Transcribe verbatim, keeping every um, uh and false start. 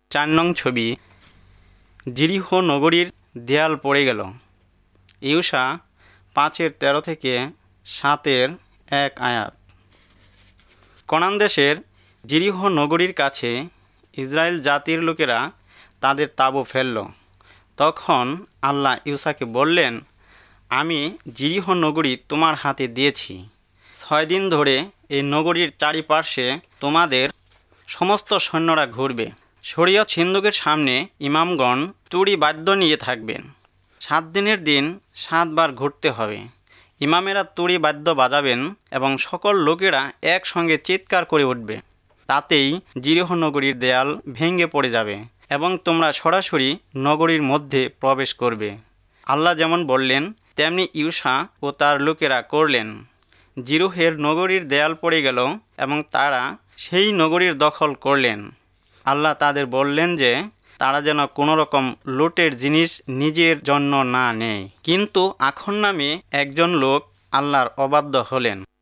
চার নং ছবি, জিরিহো নগরীর দেয়াল পড়ে গেল। ইউশা পাঁচের তেরো থেকে সাতের এক আয়াত। কনান দেশের জিরিহো নগরীর কাছে ইসরায়েল জাতির লোকেরা তাদের তাঁবু ফেলল। তখন আল্লাহ ইউশাকে বললেন, আমি জিরিহো নগরী তোমার হাতে দিয়েছি। ছয় দিন ধরে এই নগরীর চারিপার্শ্বে তোমাদের সমস্ত সৈন্যরা ঘুরবে। শরীয়ত সিন্ধুকের সামনে ইমামগণ তুড়ি বাদ্য নিয়ে থাকবেন। সাত দিনের দিন সাতবার ঘুরতে হবে। ইমামেরা তুড়ি বাদ্য বাজাবেন এবং সকল লোকেরা একসঙ্গে চিৎকার করে উঠবে। তাতেই জিরিহো নগরীর দেয়াল ভেঙে পড়ে যাবে এবং তোমরা সরাসরি নগরীর মধ্যে প্রবেশ করবে। আল্লাহ যেমন বললেন তেমনি ইউশা ও তার লোকেরা করলেন। জিরিহোর নগরীর দেয়াল পড়ে গেল এবং তারা সেই নগরীর দখল করলেন। আল্লাহ তাদের বললেন যে তারা যেন কোনো রকম লুটের জিনিস নিজের জন্য না নেয়। কিন্তু আখন নামে একজন লোক আল্লাহর অবাধ্য হলেন।